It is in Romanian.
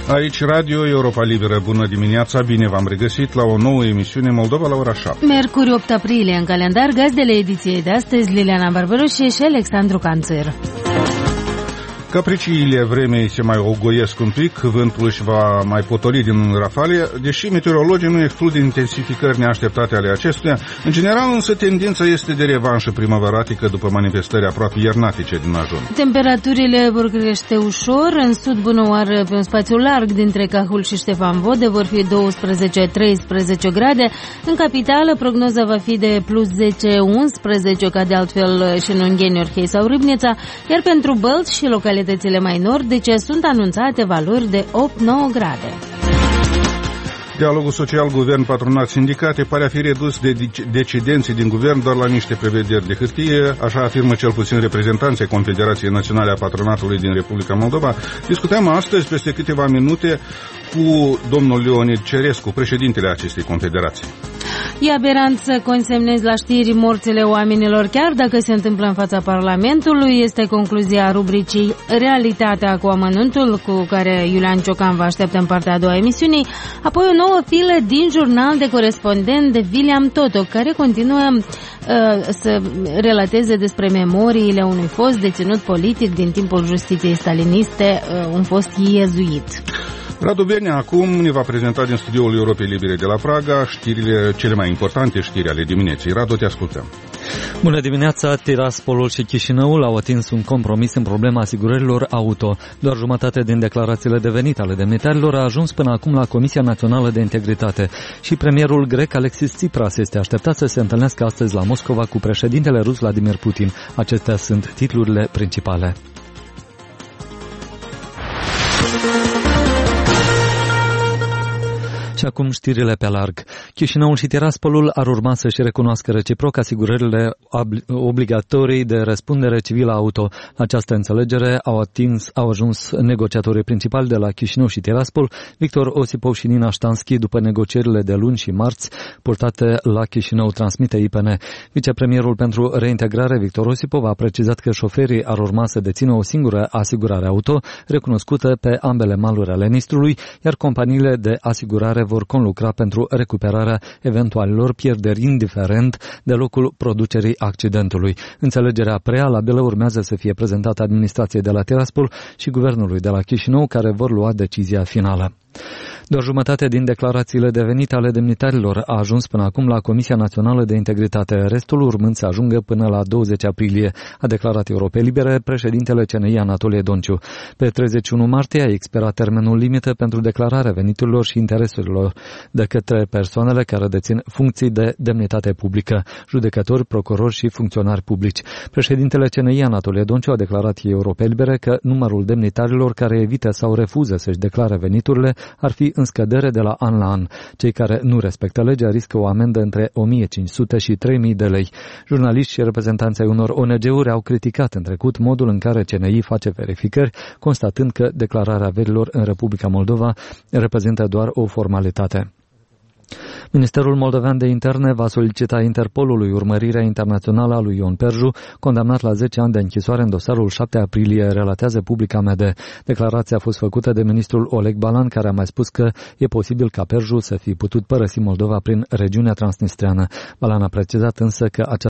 Aici Radio Europa Liberă. Bună dimineața, bine v-am regăsit la o nouă emisiune Moldova la ora 7. Miercuri 8 aprilie în calendar, gazdele ediției de astăzi Liliana Barbaroșie și Alexandru Canțăr. Capriciile vremei se mai ogoiesc un pic, vântul își va mai potoli din rafale, deși meteorologii nu exclud intensificări neașteptate ale acestuia. În general, însă, tendința este de revanșă primăveratică după manifestări aproape iernatice din ajun. Temperaturile vor crește ușor, în sud Bunăoară, pe un spațiu larg dintre Cahul și Ștefan Vodă, vor fi 12-13 grade. În capitală, prognoza va fi de plus 10-11, ca de altfel și în Ungheni, Orhei sau Râbnița, iar pentru Bălți și localitățile mai nordice sunt anunțate valori de 8-9 grade. Dialogul social, guvern, patronat, sindicate pare a fi redus de decidenții din guvern doar la niște prevederi de hârtie, așa afirmă cel puțin reprezentanții Confederației Naționale a Patronatului din Republica Moldova. Discutăm astăzi, peste câteva minute, cu domnul Leonid Cerescu, președintele acestei confederații. E aberant să consemnezi la știri morțile oamenilor, chiar dacă se întâmplă în fața Parlamentului, este concluzia rubricii Realitatea cu amănuntul, cu care Iulian Ciocan vă așteaptă în partea a doua emisiunii, apoi o nouă filă din jurnal de corespondent de William Toto, care continuă să relateze despre memoriile unui fost deținut politic din timpul justiției staliniste, un fost iezuit. Radu Bernea acum ne va prezenta din studioul Europei Libere de la Praga știrile, cele mai importante știri ale dimineții. Radu, te ascultăm. Bună dimineața! Tiraspolul și Chișinăul au atins un compromis în problema asigurărilor auto. Doar jumătate din declarațiile de venit ale demnitarilor a ajuns până acum la Comisia Națională de Integritate. Și premierul grec Alexis Tsipras este așteptat să se întâlnească astăzi la Moscova cu președintele rus Vladimir Putin. Acestea sunt titlurile principale. Și acum știrile pe larg. Chișinăul și Tiraspolul ar urma să-și recunoască reciproc asigurările obligatorii de răspundere civilă auto. La această înțelegere au ajuns negociatorii principali de la Chișinău și Tiraspol, Victor Osipov și Nina Ștanski, după negocierile de luni și marți purtate la Chișinău, transmite IPN. Vicepremierul pentru reintegrare, Victor Osipov, a precizat că șoferii ar urma să dețină o singură asigurare auto, recunoscută pe ambele maluri ale Nistrului, iar companiile de asigurare vor conlucra pentru recuperarea eventualelor pierderi, indiferent de locul producerii accidentului. Înțelegerea prealabilă urmează să fie prezentată administrației de la Tiraspol și guvernului de la Chișinău, care vor lua decizia finală. Doar jumătate din declarațiile de venit ale demnitarilor a ajuns până acum la Comisia Națională de Integritate, restul urmând să ajungă până la 20 aprilie, a declarat Europei Libere președintele CNI Anatolie Donciu. Pe 31 martie a expirat termenul limită pentru declararea veniturilor și interesurilor de către persoanele care dețin funcții de demnitate publică, judecători, procurori și funcționari publici. Președintele CNI Anatolie Donciu a declarat Europei Libere că numărul demnitarilor care evită sau refuză să-și declare veniturile ar fi în scădere de la an la an. Cei care nu respectă legea riscă o amendă între 1500 și 3000 de lei. Jurnaliști și reprezentanții unor ONG-uri au criticat în trecut modul în care CNI face verificări, constatând că declararea averilor în Republica Moldova reprezintă doar o formalitate. Ministerul Moldovean de Interne va solicita Interpolului urmărirea internațională a lui Ion Perju, condamnat la 10 ani de închisoare în dosarul 7 aprilie, relatează Publica MD. Declarația a fost făcută de ministrul Oleg Balan, care a mai spus că e posibil ca Perju să fi putut părăsi Moldova prin regiunea transnistreană. Balan a precizat însă că